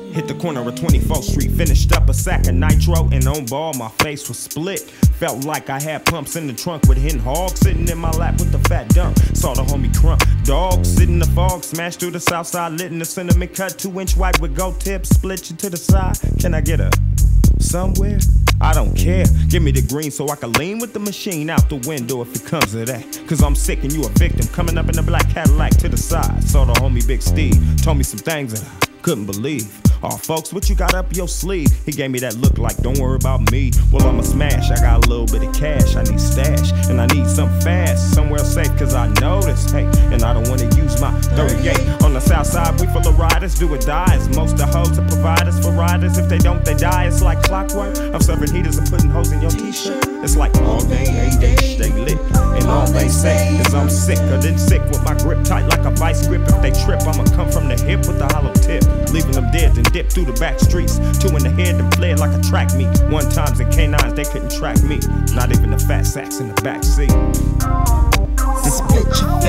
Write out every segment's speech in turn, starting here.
Hit the corner of 24th Street, finished up a sack of nitro, and on ball, my face was split. Felt like I had pumps in the trunk with hen hog sitting in my lap with the fat dunk. Saw the homie crump, dog sit in the fog, smashed through the south side, lit in the cinnamon cut, 2-inch white with gold tips, split you to the side. Can I get a somewhere? I don't care. Give me the green so I can lean with the machine out the window if it comes to that. Cause I'm sick and you a victim, coming up in a black Cadillac to the side. Saw the homie Big Steve, told me some things that I couldn't believe. Oh, folks, what you got up your sleeve? He gave me that look like, don't worry about me. Well, I'm a smash, I got a little bit of cash. I need stash, and I need something fast. Somewhere safe, cause I know this, hey. And I don't wanna use my 38. On the south side, we full of riders, do or die. As most the hoes are providers for riders. If they don't, they die. It's like clockwork. I'm serving heaters and putting hoes in your t-shirt. It's like all day, every day, stay lit. And all they say is I'm sick, or then sick with my grip tight like a vice grip. If they trip, I'ma come from the hip with the hollow tip. Leaving them dead, then dip through the back streets. 2 in the head and fled like a track meet. 1 times in K9s, they couldn't track me. Not even the fat sacks in the back seat. Split your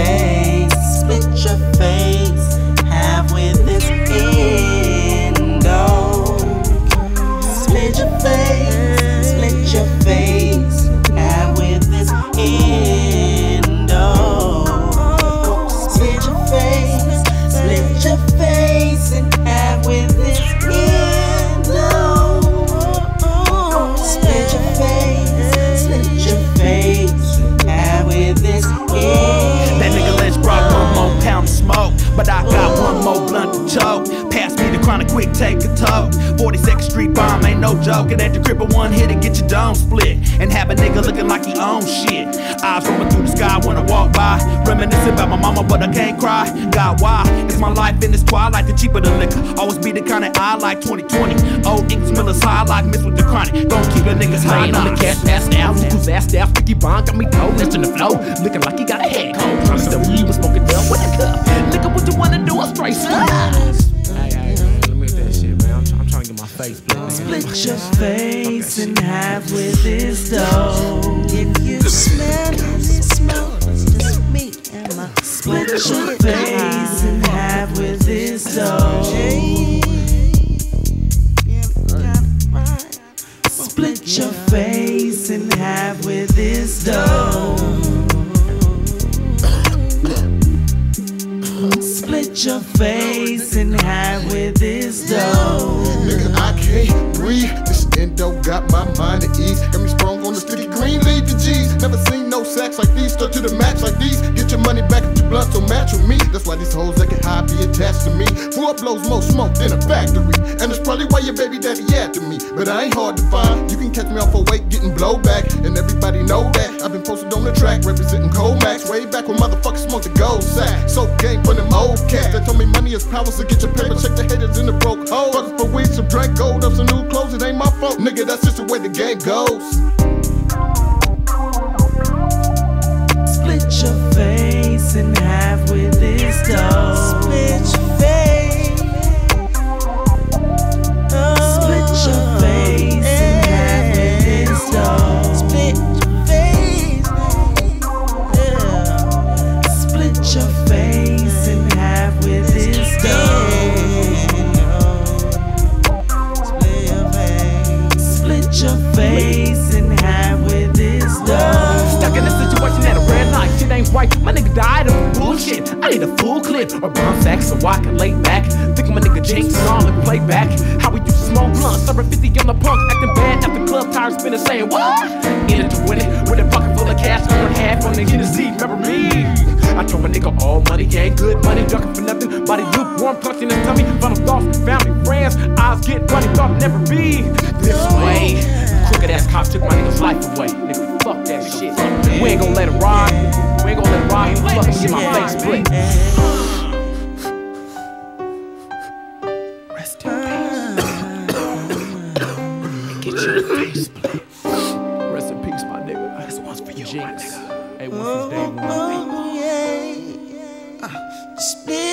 face, have with this endo. Split your face, have with this endo. Split your face, and have with this endo. Split your face, have with this endo. That nigga Lynch brought 1 more pound of smoke, but I got 1 more blunt to choke. Pass me the chronic, quick take a toke. 42nd Street bomb ain't no joke. And at the crib, 1 hit and get your dome split. And have a nigga looking like he own shit. Eyes rolling through the sky when I walk by. Reminiscing about my mama, but I can't cry. God, why? It's my life in this twilight, the cheaper the liquor. Always be the kind of eye like 2020. Old English Miller's high like mixed with the chronic. Don't keep the niggas high on the cash ass now. Who's ass down? Sticky bond got me cold, next in the flow. Looking like he got a head cold. Trying to still weed, but smoking down with a cup. Look at what you wanna do, I'm straight slice. Hey, let me get that shit, man. I'm trying to get my face split. Split your face and have with this dough. If you smell this smoke, just me and my split your face and have with this dough. Split your face and have with this dough. Split your face and have with this dough. Nigga, I can't breathe. This endo got my mind at ease. Got me sprung on the sticky green leafy G's. Never seen no sacks like these, stuck to the match like these. Get your money back if your blunt don't match with me. That's why these hoes that get high be attached to me. 4 blows more smoke than a factory. And that's probably why your baby daddy after me. But I ain't hard to find. You can catch me off a weight getting blowback. And everybody know that. I've been posted on the track representing Comax. Way back when motherfuckers smoked the gold sack. So game for them old cats. They told me money is power, so get your paper. Check the haters in the broke hole. Fuckers for weed, some drink, gold up, some new clothes. It ain't my fault, nigga. That's just the way the game goes. Split your face and have with this dough. Split your face. Split your face and have with this dough. Split your face. Split your face and have with this dough. Split your face and have with this dough. Stuck in a situation at a red light, shit ain't right. My nigga died of bullshit. I need a full clip or bomb sack so I can lay back. Think my nigga Jinx song and play back. How we used to smoke blunt, serving 50 on the punk, acting bad after club tires spinning, saying what? Into winning with a pocket full of cash, earn half on the Hennessy. Remember me? I told my nigga all money ain't good money, ducking for nothing. Body lukewarm, clutching his tummy. Final thoughts, family, friends. Eyes get runny, thought it'd never be this way. Crooked ass cops took my nigga's life away. Nigga, fuck that shit. We ain't gon' let it ride. We ain't gon' let it ride. Fucking get my face split. Rest in peace. Get your face split. Rest in peace, my nigga. This one's for you, Jinx. Hey, what's this day one? Split